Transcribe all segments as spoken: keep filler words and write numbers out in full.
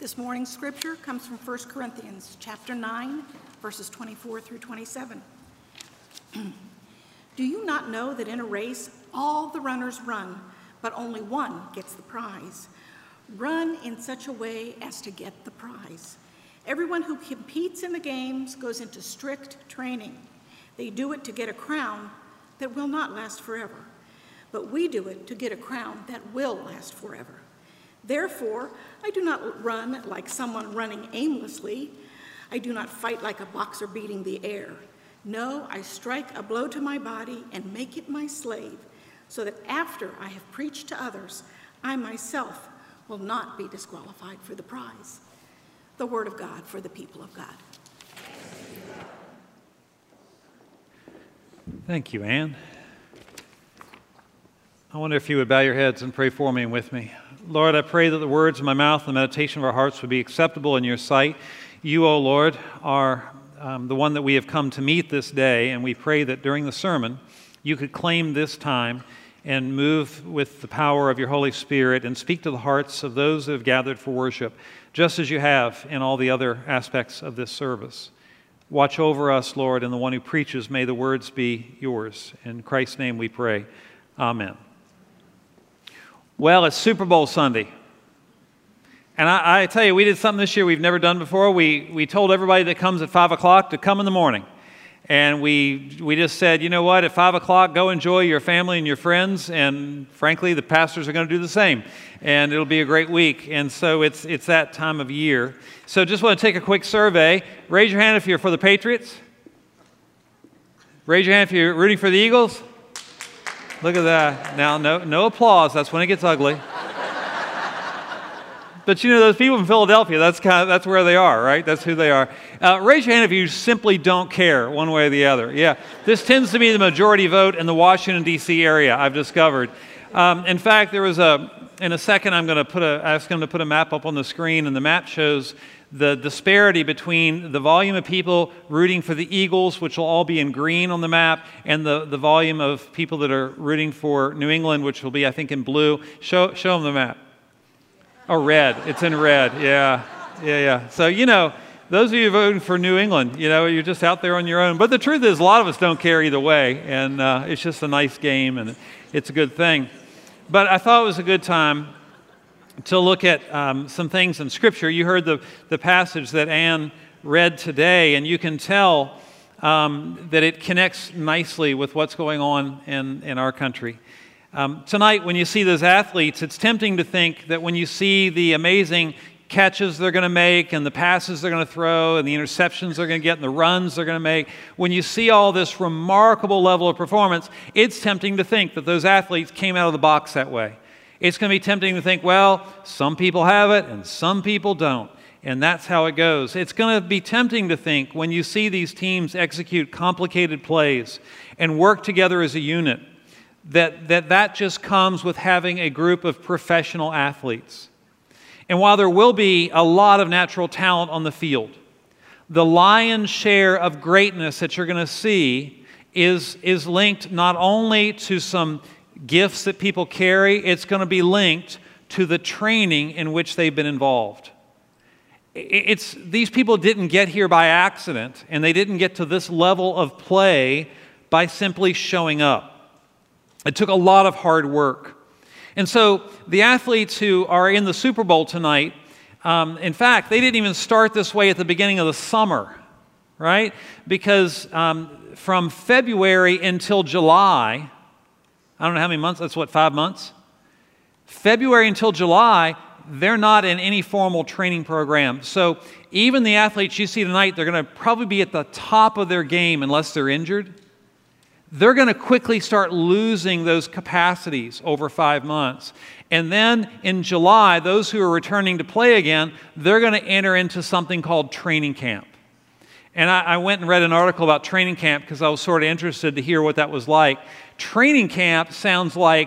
This morning's scripture comes from First Corinthians chapter nine, verses twenty-four through twenty-seven. Do you not know that in a race all the runners run, but only one gets the prize? Run in such a way as to get the prize. Everyone who competes in the games goes into strict training. They do it to get a crown that will not last forever, but we do it to get a crown that will last forever. Therefore, I do not run like someone running aimlessly. I do not fight like a boxer beating the air. No, I strike a blow to my body and make it my slave, so that after I have preached to others, I myself will not be disqualified for the prize. The word of God for the people of God. Thank you, Anne. I wonder if you would bow your heads and pray for me and with me. Lord, I pray that the words of my mouth and the meditation of our hearts would be acceptable in your sight. You, O Lord, are um, the one that we have come to meet this day, and we pray that during the sermon you could claim this time and move with the power of your Holy Spirit and speak to the hearts of those that have gathered for worship, just as you have in all the other aspects of this service. Watch over us, Lord, and the one who preaches, may the words be yours. In Christ's name we pray. Amen. Well, it's Super Bowl Sunday. And I, I tell you, we did something this year we've never done before. We, we told everybody that comes at five o'clock to come in the morning. And we we just said, you know what, at five o'clock, go enjoy your family and your friends. And frankly, the pastors are going to do the same. And it'll be a great week. And so it's it's that time of year. So just want to take a quick survey. Raise your hand if you're for the Patriots. Raise your hand if you're rooting for the Eagles. Look at that. Now, no, no applause. That's when it gets ugly. But you know, those people in Philadelphia, that's kind of, that's where they are, right? That's who they are. Uh, raise your hand if you simply don't care one way or the other. Yeah, this tends to be the majority vote in the Washington, D C area, I've discovered. Um, in fact, there was a, in a second, I'm going to put a, ask them to put a map up on the screen, and the map shows the disparity between the volume of people rooting for the Eagles, which will all be in green on the map, and the, the volume of people that are rooting for New England, which will be, I think, in blue. Show, show them the map. Oh, red. It's in red. Yeah, yeah, yeah. So, you know, those of you voting for New England, you know, you're just out there on your own. But the truth is, a lot of us don't care either way, and uh, it's just a nice game, and it's a good thing. But I thought it was a good time to look at um, some things in Scripture. You heard the, the passage that Anne read today, and you can tell um, that it connects nicely with what's going on in, in our country. Um, tonight, when you see those athletes, it's tempting to think that when you see the amazing catches they're going to make and the passes they're going to throw and the interceptions they're going to get and the runs they're going to make, when you see all this remarkable level of performance, it's tempting to think that those athletes came out of the box that way. It's going to be tempting to think, well, some people have it and some people don't, and that's how it goes. It's going to be tempting to think when you see these teams execute complicated plays and work together as a unit, that that, that just comes with having a group of professional athletes. And while there will be a lot of natural talent on the field, the lion's share of greatness that you're going to see is, is linked not only to some gifts that people carry, it's going to be linked to the training in which they've been involved. It's, these people didn't get here by accident, and they didn't get to this level of play by simply showing up. It took a lot of hard work. And so the athletes who are in the Super Bowl tonight, um, in fact, they didn't even start this way at the beginning of the summer, right? Because um, from February until July, I don't know how many months, that's what, five months? February until July, they're not in any formal training program. So even the athletes you see tonight, they're going to probably be at the top of their game unless they're injured. They're going to quickly start losing those capacities over five months. And then in July, those who are returning to play again, they're going to enter into something called training camp. And I, I went and read an article about training camp because I was sort of interested to hear what that was like. Training camp sounds like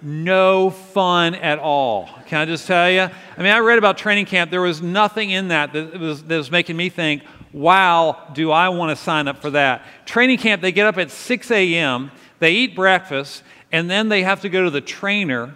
no fun at all. Can I just tell you? I mean, I read about training camp. There was nothing in that that was, that was making me think, wow, do I want to sign up for that? Training camp, they get up at six a.m., they eat breakfast, and then they have to go to the trainer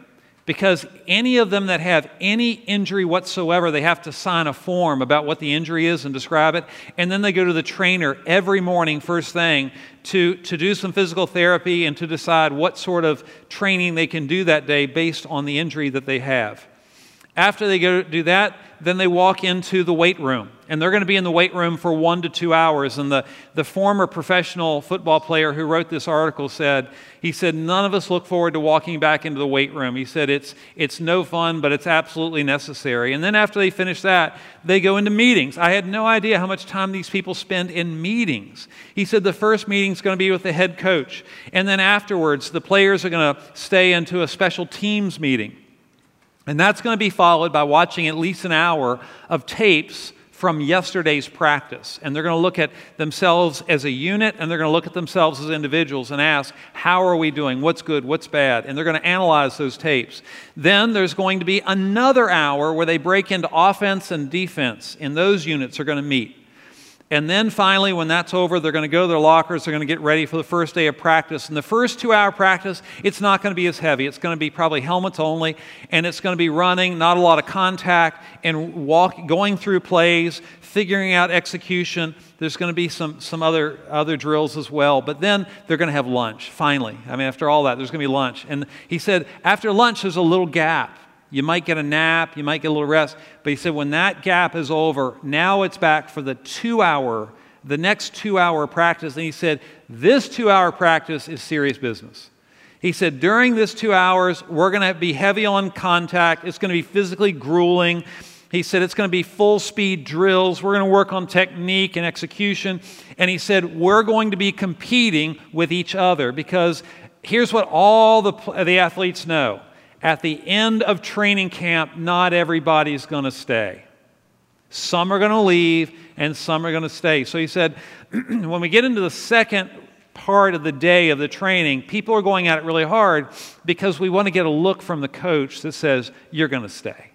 Because any of them that have any injury whatsoever, they have to sign a form about what the injury is and describe it. And then they go to the trainer every morning, first thing, to, to do some physical therapy and to decide what sort of training they can do that day based on the injury that they have. After they go do that, then they walk into the weight room. And they're going to be in the weight room for one to two hours. And the, the former professional football player who wrote this article said, he said, none of us look forward to walking back into the weight room. He said, it's, it's no fun, but it's absolutely necessary. And then after they finish that, they go into meetings. I had no idea how much time these people spend in meetings. He said the first meeting is going to be with the head coach. And then afterwards, the players are going to stay into a special teams meeting. And that's going to be followed by watching at least an hour of tapes from yesterday's practice. And they're going to look at themselves as a unit, and they're going to look at themselves as individuals and ask, how are we doing? What's good? What's bad? And they're going to analyze those tapes. Then there's going to be another hour where they break into offense and defense, and those units are going to meet. And then finally, when that's over, they're going to go to their lockers, they're going to get ready for the first day of practice. And the first two-hour practice, it's not going to be as heavy. It's going to be probably helmets only, and it's going to be running, not a lot of contact, and walk, going through plays, figuring out execution. There's going to be some, some other, other drills as well. But then they're going to have lunch, finally. I mean, after all that, there's going to be lunch. And he said, after lunch, there's a little gap. You might get a nap, you might get a little rest. But he said when that gap is over, now it's back for the two-hour, the next two-hour practice. And he said, this two-hour practice is serious business. He said, during this two hours, we're going to be heavy on contact. It's going to be physically grueling. He said it's going to be full-speed drills. We're going to work on technique and execution. And he said, we're going to be competing with each other because here's what all the, the athletes know. At the end of training camp, not everybody's going to stay. Some are going to leave, and some are going to stay. So he said, when we get into the second part of the day of the training, people are going at it really hard because we want to get a look from the coach that says, you're going to stay.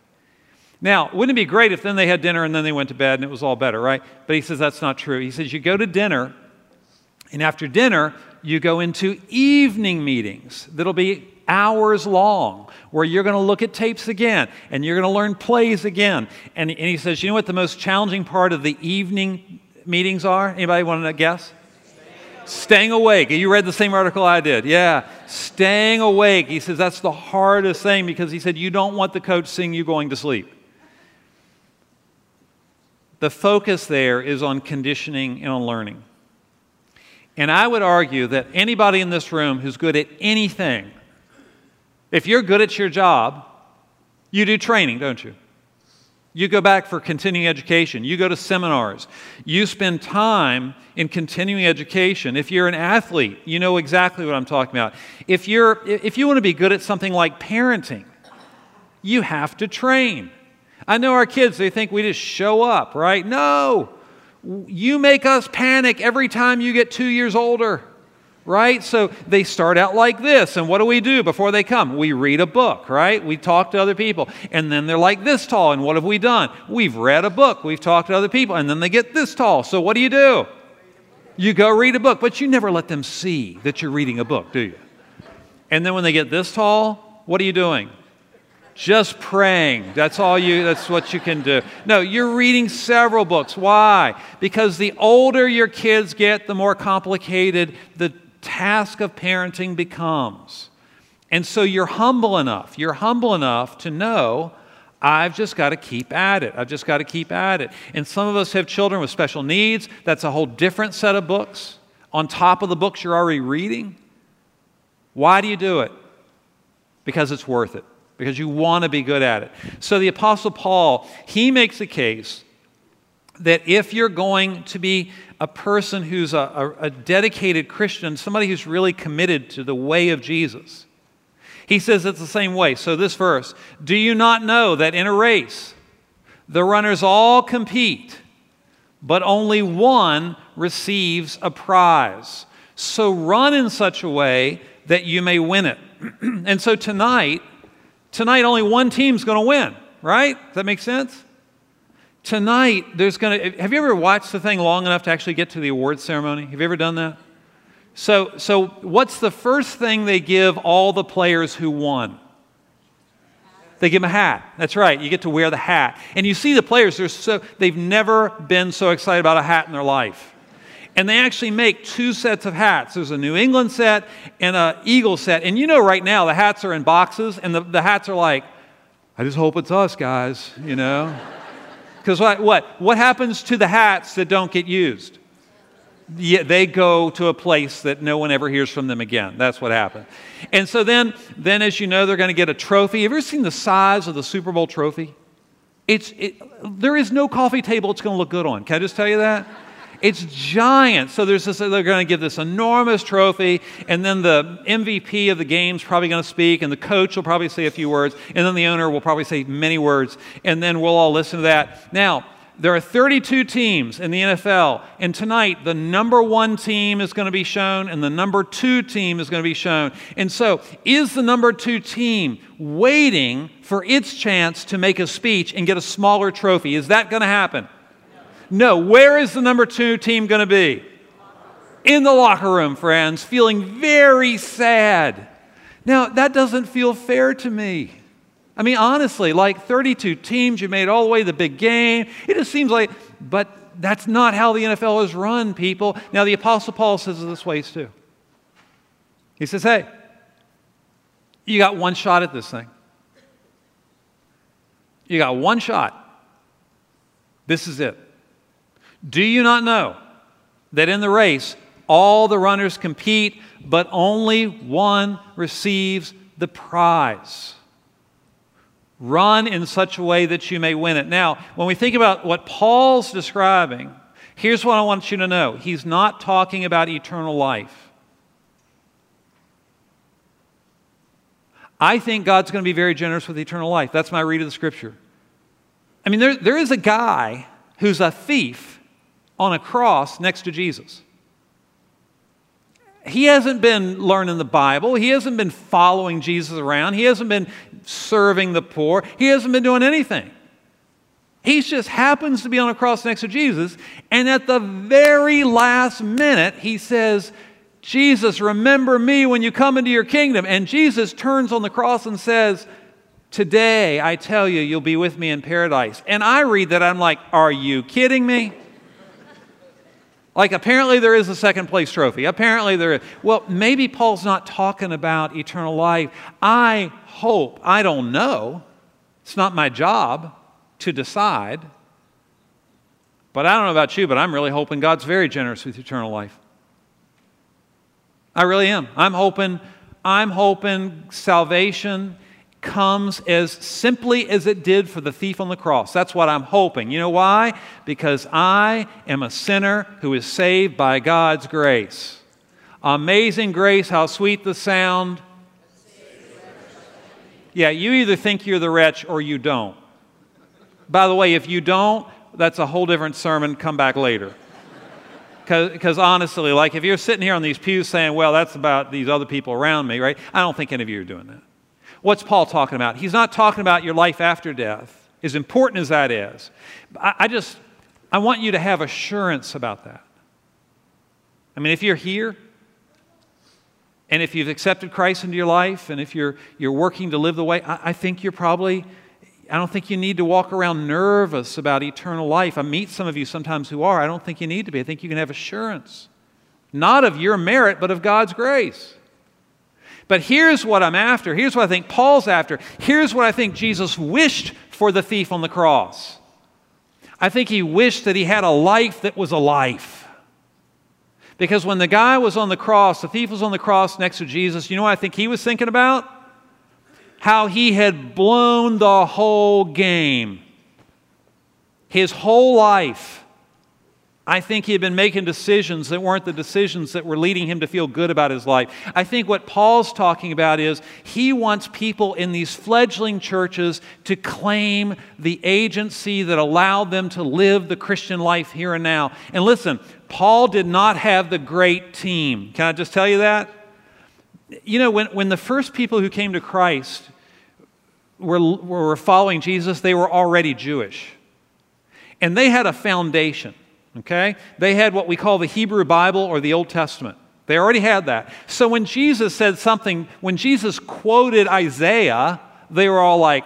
Now, wouldn't it be great if then they had dinner and then they went to bed and it was all better, right? But he says that's not true. He says you go to dinner, and after dinner, you go into evening meetings that'll be hours long, where you're going to look at tapes again, and you're going to learn plays again. And, and he says, you know what the most challenging part of the evening meetings are? Anybody want to guess? Staying awake. You read the same article I did. Yeah. Staying awake. He says that's the hardest thing because he said you don't want the coach seeing you going to sleep. The focus there is on conditioning and on learning. And I would argue that anybody in this room who's good at anything, if you're good at your job, you do training, don't you? You go back for continuing education. You go to seminars. You spend time in continuing education. If you're an athlete, you know exactly what I'm talking about. If you're, if you want to be good at something like parenting, you have to train. I know our kids, they think we just show up, right? No. You make us panic every time you get two years older. Right? So they start out like this, and what do we do before they come? We read a book, right? We talk to other people, and then they're like this tall, and what have we done? We've read a book, we've talked to other people, and then they get this tall. So what do you do? You go read a book, but you never let them see that you're reading a book, do you? And then when they get this tall, what are you doing? Just praying. That's all you, that's what you can do. No, you're reading several books. Why? Because the older your kids get, the more complicated the task of parenting becomes. And so you're humble enough. You're humble enough to know, I've just got to keep at it. I've just got to keep at it. And some of us have children with special needs. That's a whole different set of books on top of the books you're already reading. Why do you do it? Because it's worth it. Because you want to be good at it. So the Apostle Paul, he makes a case that if you're going to be a person who's a, a, a dedicated Christian, somebody who's really committed to the way of Jesus, he says it's the same way. So this verse, do you not know that in a race, the runners all compete, but only one receives a prize? So run in such a way that you may win it. And so tonight, tonight only one team's going to win, right? Does that make sense? Tonight, there's going to... Have you ever watched the thing long enough to actually get to the awards ceremony? Have you ever done that? So, so what's the first thing they give all the players who won? They give them a hat. That's right. You get to wear the hat. And you see the players, they're so, they've never been so excited about a hat in their life. And they actually make two sets of hats. There's a New England set and an Eagle set. And you know right now the hats are in boxes, and the, the hats are like, I just hope it's us, guys, you know? Because what, what? What happens to the hats that don't get used? Yeah, they go to a place that no one ever hears from them again. That's what happened. And so then, then as you know, they're going to get a trophy. Have you ever seen the size of the Super Bowl trophy? It's, it, there is no coffee table it's going to look good on. Can I just tell you that? It's giant. So there's this, they're going to give this enormous trophy, and then the M V P of the game's probably going to speak, and the coach will probably say a few words, and then the owner will probably say many words, and then we'll all listen to that. Now, there are thirty-two teams in the N F L, and tonight the number one team is going to be shown, and the number two team is going to be shown. And so, is the number two team waiting for its chance to make a speech and get a smaller trophy? Is that going to happen? No. Where is the number two team going to be? In the locker room, friends, feeling very sad. Now, that doesn't feel fair to me. I mean, honestly, like thirty-two teams, you made it all the way to the big game. It just seems like, but that's not how the N F L is run, people. Now, the Apostle Paul says it this way too. He says, hey, you got one shot at this thing. You got one shot. This is it. Do you not know that in the race, all the runners compete, but only one receives the prize? Run in such a way that you may win it. Now, when we think about what Paul's describing, here's what I want you to know. He's not talking about eternal life. I think God's going to be very generous with eternal life. That's my read of the Scripture. I mean, there, there is a guy who's a thief on a cross next to Jesus. He hasn't been learning the Bible. He hasn't been following Jesus around. He hasn't been serving the poor. He hasn't been doing anything. He just happens to be on a cross next to Jesus, and at the very last minute, he says, Jesus, remember me when you come into your kingdom. And Jesus turns on the cross and says, today, I tell you, you'll be with me in paradise. And I read that, I'm like, are you kidding me? Like, apparently there is a second place trophy. Apparently there is. Well, maybe Paul's not talking about eternal life. I hope, I don't know. It's not my job to decide. But I don't know about you, but I'm really hoping God's very generous with eternal life. I really am. I'm hoping, I'm hoping salvation comes as simply as it did for the thief on the cross. That's what I'm hoping. You know why? Because I am a sinner who is saved by God's grace. Amazing grace, how sweet the sound. Yeah, you either think you're the wretch or you don't. By the way, if you don't, that's a whole different sermon. Come back later. Because honestly, like if you're sitting here on these pews saying, well, that's about these other people around me, right? I don't think any of you are doing that. What's Paul talking about? He's not talking about your life after death, as important as that is. I, I just, I want you to have assurance about that. I mean, if you're here, and if you've accepted Christ into your life, and if you're, you're working to live the way, I, I think you're probably, I don't think you need to walk around nervous about eternal life. I meet some of you sometimes who are. I don't think you need to be. I think you can have assurance. Not of your merit, but of God's grace. But here's what I'm after. Here's what I think Paul's after. Here's what I think Jesus wished for the thief on the cross. I think he wished that he had a life that was a life. Because when the guy was on the cross, the thief was on the cross next to Jesus, you know what I think he was thinking about? How he had blown the whole game. His whole life. I think he had been making decisions that weren't the decisions that were leading him to feel good about his life. I think what Paul's talking about is he wants people in these fledgling churches to claim the agency that allowed them to live the Christian life here and now. And listen, Paul did not have the great team. Can I just tell you that? You know, when, when the first people who came to Christ were, were following Jesus, they were already Jewish. And they had a foundation. Okay? They had what we call the Hebrew Bible or the Old Testament. They already had that. So when Jesus said something, when Jesus quoted Isaiah, they were all like,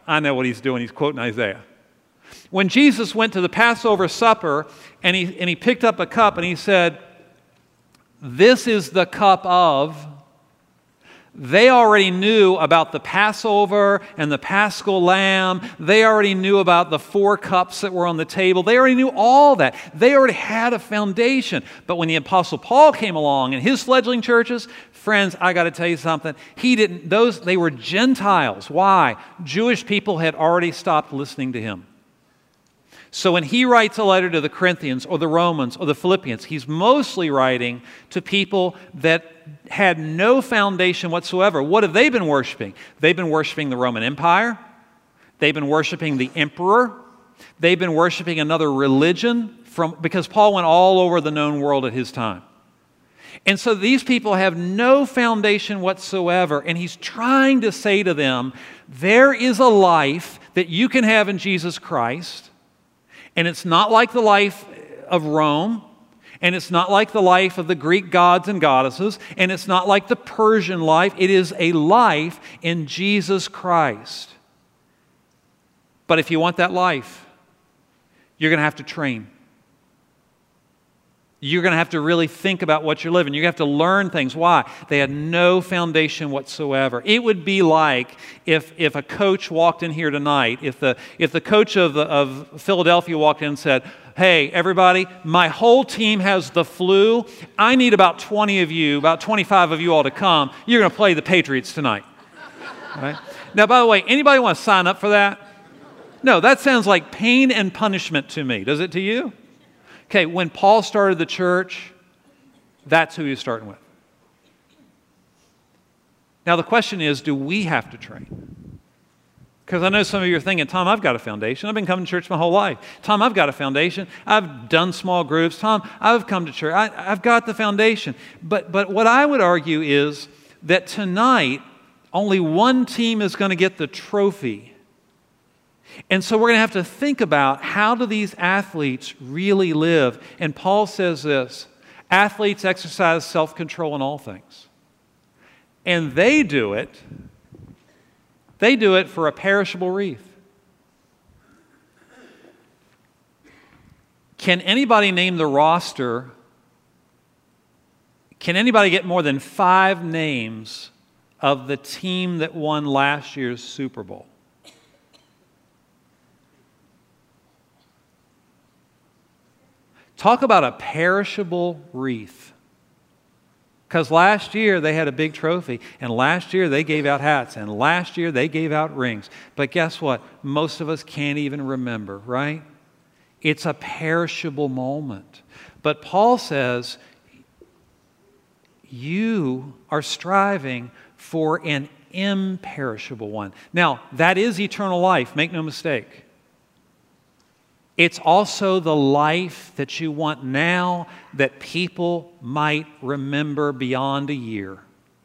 I know what he's doing. He's quoting Isaiah. When Jesus went to the Passover supper and he, and he picked up a cup and he said, "This is the cup of," they already knew about the Passover and the Paschal lamb. They already knew about the four cups that were on the table. They already knew all that. They already had a foundation. But when the Apostle Paul came along in his fledgling churches, friends, I got to tell you something. He didn't, those, they were Gentiles. Why? Jewish people had already stopped listening to him. So when he writes a letter to the Corinthians or the Romans or the Philippians, he's mostly writing to people that had no foundation whatsoever. What have they been worshiping? They've been worshiping the Roman Empire. They've been worshiping the emperor. They've been worshiping another religion from, because Paul went all over the known world at his time. And so these people have no foundation whatsoever. And he's trying to say to them, there is a life that you can have in Jesus Christ. And it's not like the life of Rome, and it's not like the life of the Greek gods and goddesses, and it's not like the Persian life. It is a life in Jesus Christ. But if you want that life, you're going to have to train. You're going to have to really think about what you're living. You have to learn things. Why? They had no foundation whatsoever. It would be like if, if a coach walked in here tonight, if the, if the coach of, the, of Philadelphia walked in and said, "Hey, everybody, my whole team has the flu. I need about twenty of you, about twenty-five of you all to come. You're going to play the Patriots tonight." Right? Now, by the way, anybody want to sign up for that? No, that sounds like pain and punishment to me. Does it to you? Okay, when Paul started the church, that's who he was starting with. Now the question is, do we have to train? Because I know some of you are thinking, "Tom, I've got a foundation. I've been coming to church my whole life. Tom, I've got a foundation. I've done small groups. Tom, I've come to church. I, I've got the foundation." But, but what I would argue is that tonight, only one team is going to get the trophy. And so we're going to have to think about, how do these athletes really live? And Paul says this: athletes exercise self-control in all things. And they do it, they do it for a perishable wreath. Can anybody name the roster? Can anybody get more than five names of the team that won last year's Super Bowl? Talk about a perishable wreath. Because last year they had a big trophy, and last year they gave out hats, and last year they gave out rings. But guess what? Most of us can't even remember, right? It's a perishable moment. But Paul says, you are striving for an imperishable one. Now, that is eternal life, make no mistake. It's also the life that you want now that people might remember beyond a year.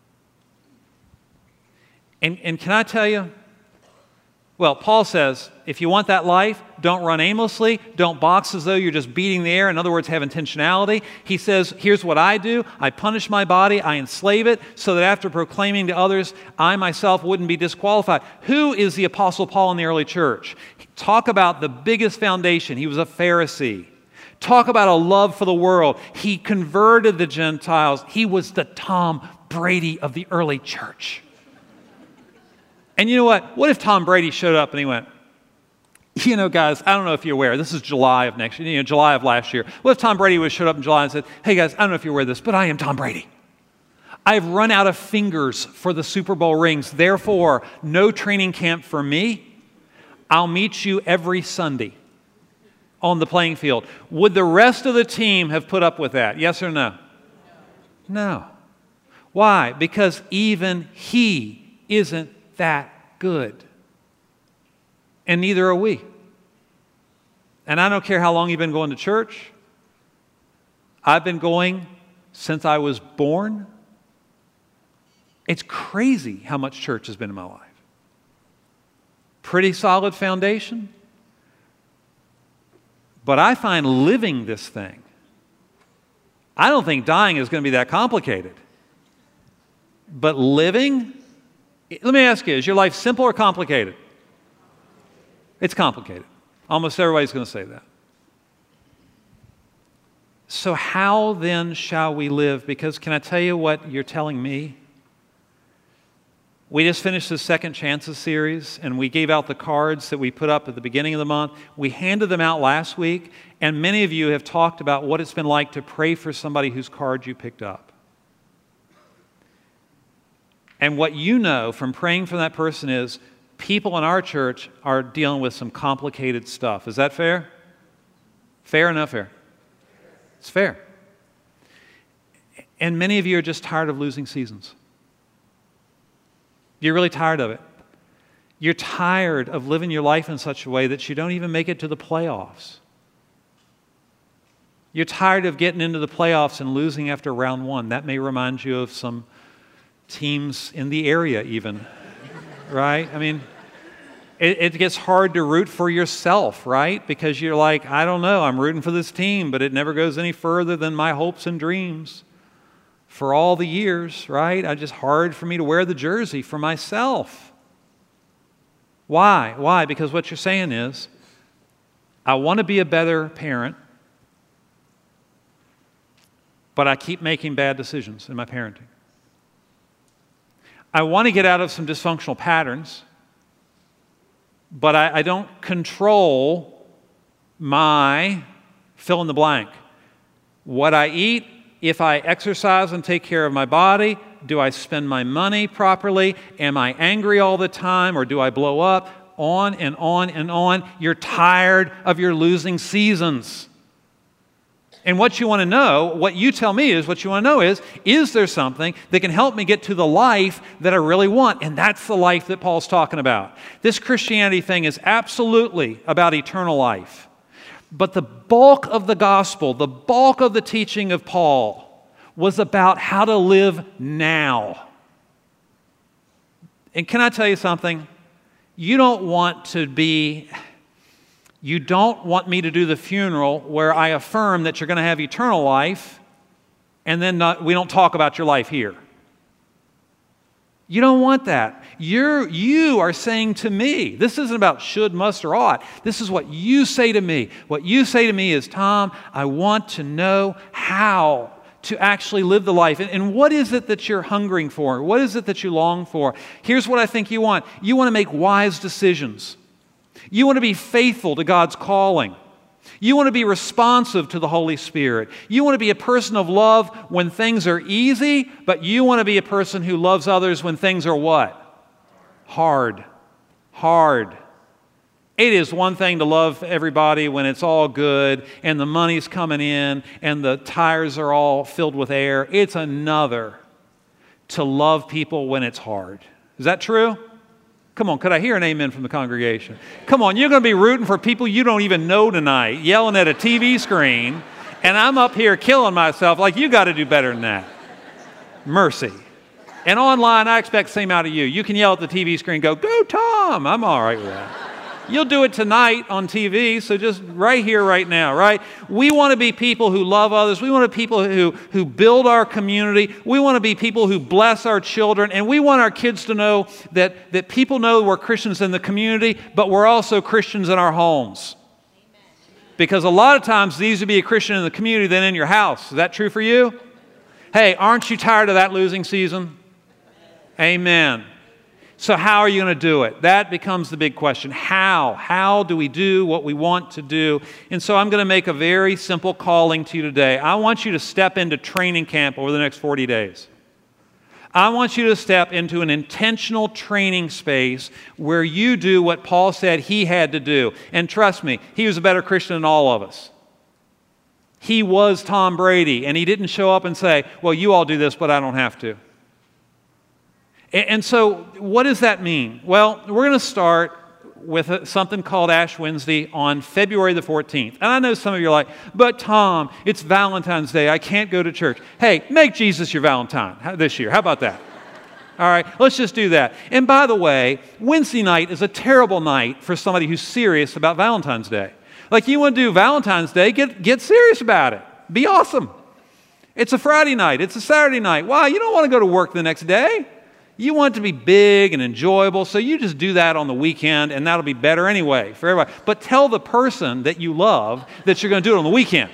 And, and can I tell you? Well, Paul says, if you want that life, don't run aimlessly, don't box as though you're just beating the air. In other words, have intentionality. He says, here's what I do. I punish my body, I enslave it, so that after proclaiming to others, I myself wouldn't be disqualified. Who is the Apostle Paul in the early church? Talk about the biggest foundation. He was a Pharisee. Talk about a love for the world. He converted the Gentiles. He was the Tom Brady of the early church. And you know what? What if Tom Brady showed up and he went, "You know, guys, I don't know if you're aware, this is July of next year, you know, July of last year. What if Tom Brady would have showed up in July and said, "Hey guys, I don't know if you're aware of this, but I am Tom Brady. I've run out of fingers for the Super Bowl rings. Therefore, no training camp for me. I'll meet you every Sunday on the playing field." Would the rest of the team have put up with that? Yes or no? No. Why? Because even he isn't that good. And neither are we. And I don't care how long you've been going to church. I've been going since I was born. It's crazy how much church has been in my life. Pretty solid foundation. But I find living this thing, I don't think dying is going to be that complicated. But living, let me ask you, is your life simple or complicated? It's complicated. Almost everybody's going to say that. So how then shall we live? Because can I tell you what you're telling me? We just finished the Second Chances series, and we gave out the cards that we put up at the beginning of the month. We handed them out last week, and many of you have talked about what it's been like to pray for somebody whose card you picked up. And what you know from praying for that person is people in our church are dealing with some complicated stuff. Is that fair? Fair or not fair? It's fair. And many of you are just tired of losing seasons. You're really tired of it. You're tired of living your life in such a way that you don't even make it to the playoffs. You're tired of getting into the playoffs and losing after round one. That may remind you of some teams in the area even, right? I mean, it, it gets hard to root for yourself, right? Because you're like, I don't know, I'm rooting for this team, but it never goes any further than my hopes and dreams for all the years, right? It's just hard for me to wear the jersey for myself. Why? Why? Because what you're saying is, I want to be a better parent, but I keep making bad decisions in my parenting. I want to get out of some dysfunctional patterns, but I, I don't control my fill in the blank. What I eat, if I exercise and take care of my body, do I spend my money properly? Am I angry all the time, or do I blow up? On and on and on. You're tired of your losing seasons. And what you want to know, what you tell me is, what you want to know is, is there something that can help me get to the life that I really want? And that's the life that Paul's talking about. This Christianity thing is absolutely about eternal life. But the bulk of the gospel, the bulk of the teaching of Paul was about how to live now. And can I tell you something? You don't want to be... You don't want me to do the funeral where I affirm that you're going to have eternal life and then not, we don't talk about your life here. You don't want that. You're, you are saying to me, this isn't about should, must, or ought. This is what you say to me. What you say to me is, Tom, I want to know how to actually live the life. And, and what is it that you're hungering for? What is it that you long for? Here's what I think you want. You want to make wise decisions. You want to be faithful to God's calling. You want to be responsive to the Holy Spirit. You want to be a person of love when things are easy, but you want to be a person who loves others when things are what? Hard. Hard. It is one thing to love everybody when it's all good and the money's coming in and the tires are all filled with air. It's another to love people when it's hard. Is that true? Come on, could I hear an amen from the congregation? Come on, you're going to be rooting for people you don't even know tonight, yelling at a T V screen, and I'm up here killing myself like you got to do better than that. Mercy. And online, I expect the same out of you. You can yell at the T V screen, go, go Tom. I'm all right with that. You'll do it tonight on T V, so just right here, right now, right? We want to be people who love others. We want to be people who, who build our community. We want to be people who bless our children. And we want our kids to know that, that people know we're Christians in the community, but we're also Christians in our homes. Amen. Because a lot of times it's easier to be a Christian in the community than in your house. Is that true for you? Hey, aren't you tired of that losing season? Amen. So how are you going to do it? That becomes the big question. How? How do we do what we want to do? And so I'm going to make a very simple calling to you today. I want you to step into training camp over the next forty days. I want you to step into an intentional training space where you do what Paul said he had to do. And trust me, he was a better Christian than all of us. He was Tom Brady, and he didn't show up and say, well, you all do this, but I don't have to. And so what does that mean? Well, we're going to start with something called Ash Wednesday on February the fourteenth. And I know some of you are like, but Tom, it's Valentine's Day. I can't go to church. Hey, make Jesus your Valentine this year. How about that? All right, let's just do that. And by the way, Wednesday night is a terrible night for somebody who's serious about Valentine's Day. Like you want to do Valentine's Day, get, get serious about it. Be awesome. It's a Friday night. It's a Saturday night. Why? You don't want to go to work the next day. You want it to be big and enjoyable, so you just do that on the weekend, and that'll be better anyway for everybody. But tell the person that you love that you're going to do it on the weekend.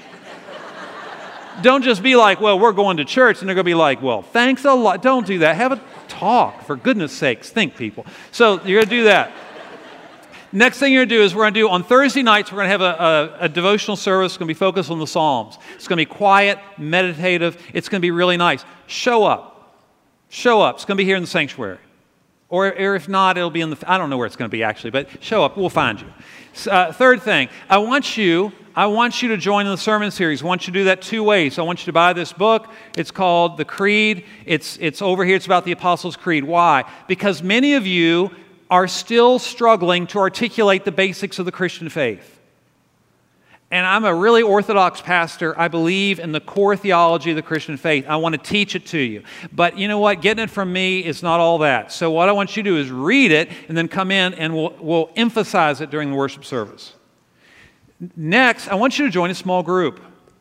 Don't just be like, well, we're going to church, and they're going to be like, well, thanks a lot. Don't do that. Have a talk, for goodness sakes. Think, people. So you're going to do that. Next thing you're going to do is we're going to do, on Thursday nights, we're going to have a, a, a devotional service. It's going to be focused on the Psalms. It's going to be quiet, meditative. It's going to be really nice. Show up. Show up. It's going to be here in the sanctuary. Or, or if not, it'll be in the, I don't know where it's going to be actually, but show up. We'll find you. Uh, third thing, I want you, I want you to join in the sermon series. I want you to do that two ways. I want you to buy this book. It's called The Creed. It's, it's over here. It's about the Apostles' Creed. Why? Because many of you are still struggling to articulate the basics of the Christian faith. And I'm a really orthodox pastor. I believe in the core theology of the Christian faith. I want to teach it to you. But you know what? Getting it from me is not all that. So what I want you to do is read it and then come in and we'll, we'll emphasize it during the worship service. Next, I want you to join a small group.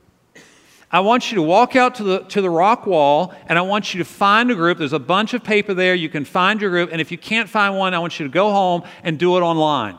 I want you to walk out to the, to the rock wall, and I want you to find a group. There's a bunch of paper there. You can find your group, and if you can't find one, I want you to go home and do it online.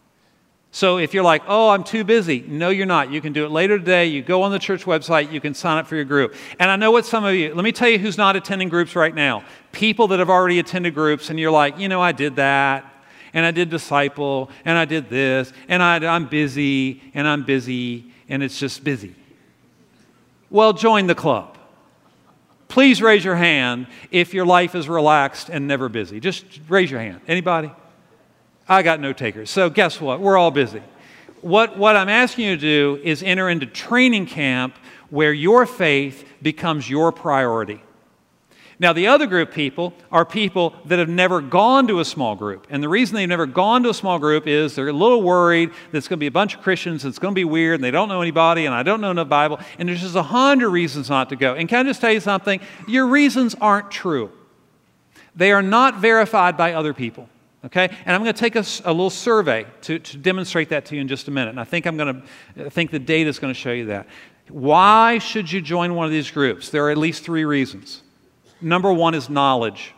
So if you're like, oh, I'm too busy. No, you're not. You can do it later today. You go on the church website. You can sign up for your group. And I know what some of you, let me tell you who's not attending groups right now. People that have already attended groups, and you're like, you know, I did that, and I did disciple, and I did this, and I, I'm busy, and I'm busy, and it's just busy. Well, join the club. Please raise your hand if your life is relaxed and never busy. Just raise your hand. Anybody? I got no takers. So guess what? We're all busy. What, what I'm asking you to do is enter into training camp where your faith becomes your priority. Now, the other group of people are people that have never gone to a small group. And the reason they've never gone to a small group is they're a little worried that it's going to be a bunch of Christians, it's going to be weird, and they don't know anybody, and I don't know the Bible, and there's just a hundred reasons not to go. And can I just tell you something? Your reasons aren't true. They are not verified by other people. Okay? And I'm going to take a, a little survey to, to demonstrate that to you in just a minute. And I think I'm going to, I think the data is going to show you that. Why should you join one of these groups? There are at least three reasons. Number one is knowledge.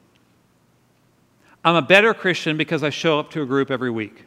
I'm a better Christian because I show up to a group every week.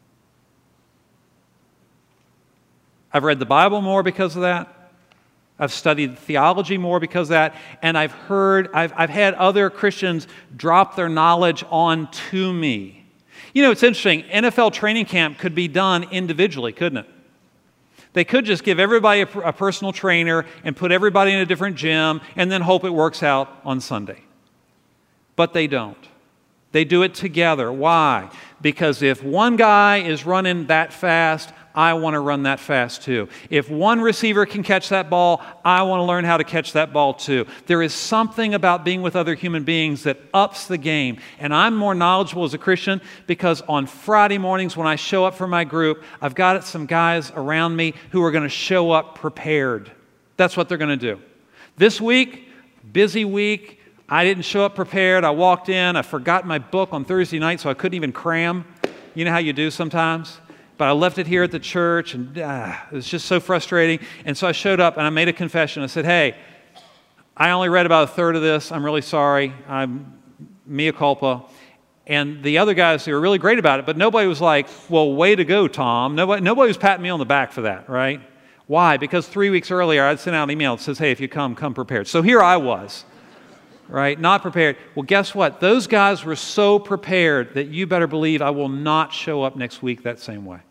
I've read the Bible more because of that. I've studied theology more because of that. And I've heard, I've, I've had other Christians drop their knowledge on to me. You know, it's interesting. N F L training camp could be done individually, couldn't it? They could just give everybody a, a personal trainer and put everybody in a different gym and then hope it works out on Sunday. But they don't. They do it together. Why? Because if one guy is running that fast, I want to run that fast too. If one receiver can catch that ball, I want to learn how to catch that ball too. There is something about being with other human beings that ups the game. And I'm more knowledgeable as a Christian because on Friday mornings when I show up for my group, I've got some guys around me who are going to show up prepared. That's what they're going to do. This week, busy week, I didn't show up prepared. I walked in, I forgot my book on Thursday night, so I couldn't even cram. You know how you do sometimes? But I left it here at the church, and ah, it was just so frustrating. And so I showed up, and I made a confession. I said, hey, I only read about a third of this. I'm really sorry. I'm mea culpa. And the other guys, they were really great about it, but nobody was like, well, way to go, Tom. Nobody, nobody was patting me on the back for that, right? Why? Because three weeks earlier, I'd sent out an email that says, hey, if you come, come prepared. So here I was, right? Not prepared. Well, guess what? Those guys were so prepared that you better believe I will not show up next week that same way.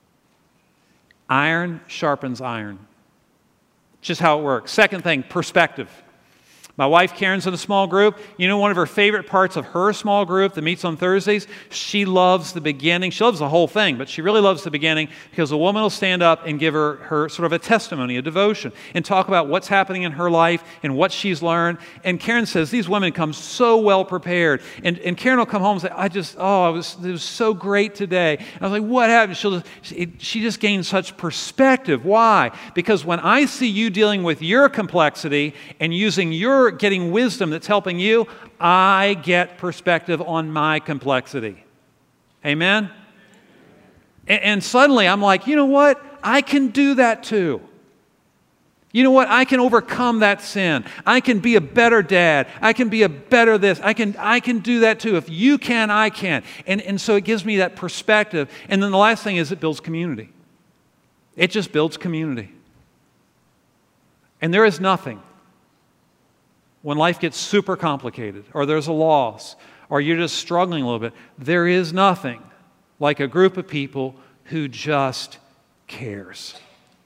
Iron sharpens iron. Just how it works. Second thing, perspective. My wife Karen's in a small group. You know one of her favorite parts of her small group that meets on Thursdays? She loves the beginning. She loves the whole thing, but she really loves the beginning because a woman will stand up and give her, her sort of a testimony, a devotion, and talk about what's happening in her life and what she's learned. And Karen says, these women come so well prepared. And, and Karen will come home and say, I just, oh, I was, it was so great today. And I was like, what happened? She'll just, it, she just gained such perspective. Why? Because when I see you dealing with your complexity and using your getting wisdom that's helping you, I get perspective on my complexity. Amen? And, and suddenly I'm like, you know what? I can do that too. You know what? I can overcome that sin. I can be a better dad. I can be a better this. I can, I can do that too. If you can, I can. And, and so it gives me that perspective. And then the last thing is it builds community. It just builds community. And there is nothing, when life gets super complicated, or there's a loss, or you're just struggling a little bit, there is nothing like a group of people who just cares.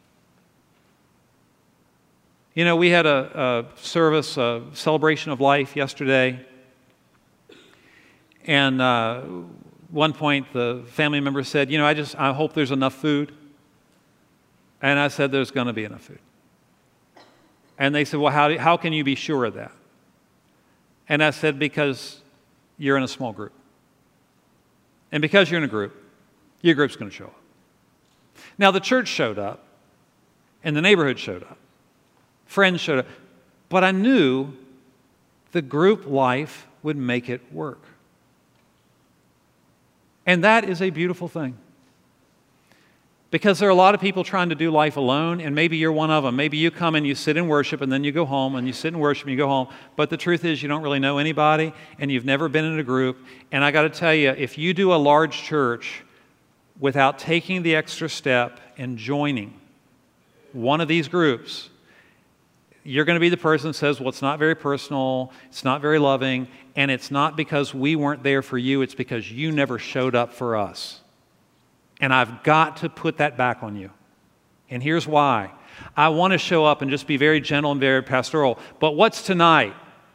You know, we had a, a service, a celebration of life yesterday, and uh, one point the family member said, you know, I just, I hope there's enough food. And I said, there's going to be enough food. And they said, well, how, do, how can you be sure of that? And I said, because you're in a small group. And because you're in a group, your group's going to show up. Now, the church showed up, and the neighborhood showed up. Friends showed up. But I knew the group life would make it work. And that is a beautiful thing. Because there are a lot of people trying to do life alone, and maybe you're one of them. Maybe you come and you sit and worship, and then you go home, and you sit and worship, and you go home. But the truth is, you don't really know anybody, and you've never been in a group. And I got to tell you, if you do a large church without taking the extra step and joining one of these groups, you're going to be the person that says, well, it's not very personal, it's not very loving, and it's not because we weren't there for you, it's because you never showed up for us. And I've got to put that back on you. And here's why. I want to show up and just be very gentle and very pastoral. But what's tonight?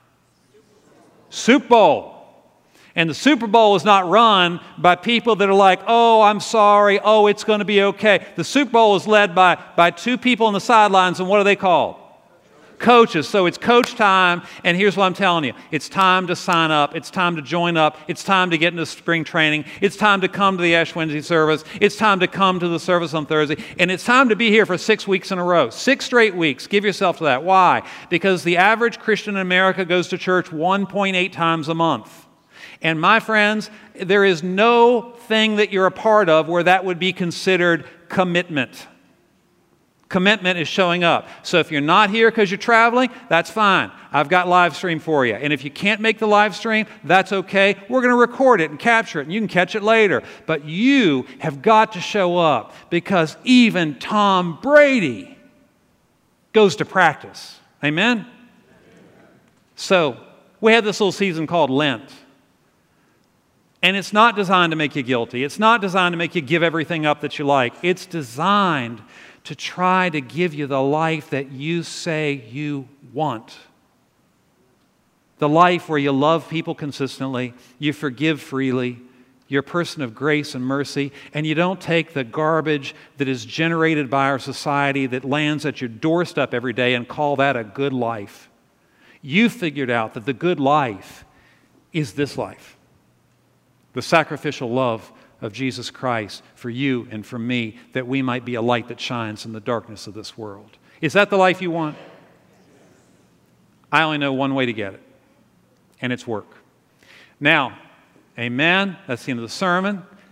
Super Bowl. And the Super Bowl is not run by people that are like, oh, I'm sorry, oh, it's going to be okay. The Super Bowl is led by, by two people on the sidelines, and what are they called? Coaches. So it's coach time, and here's what I'm telling you. It's time to sign up. It's time to join up. It's time to get into spring training. It's time to come to the Ash Wednesday service. It's time to come to the service on Thursday. And it's time to be here for six weeks in a row. Six straight weeks. Give yourself to that. Why? Because the average Christian in America goes to church one point eight times a month. And my friends, there is no thing that you're a part of where that would be considered commitment. Commitment is showing up. So if you're not here because you're traveling, that's fine. I've got live stream for you. And if you can't make the live stream, that's okay. We're going to record it and capture it, and you can catch it later. But you have got to show up, because even Tom Brady goes to practice. Amen? So we have this little season called Lent. And it's not designed to make you guilty. It's not designed to make you give everything up that you like. It's designed to try to give you the life that you say you want. The life where you love people consistently, you forgive freely, you're a person of grace and mercy, and you don't take the garbage that is generated by our society that lands at your doorstep every day and call that a good life. You figured out that the good life is this life. The sacrificial love of Jesus Christ for you and for me, that we might be a light that shines in the darkness of this world. Is that the life you want? I only know one way to get it, and it's work. Now, amen, that's the end of the sermon.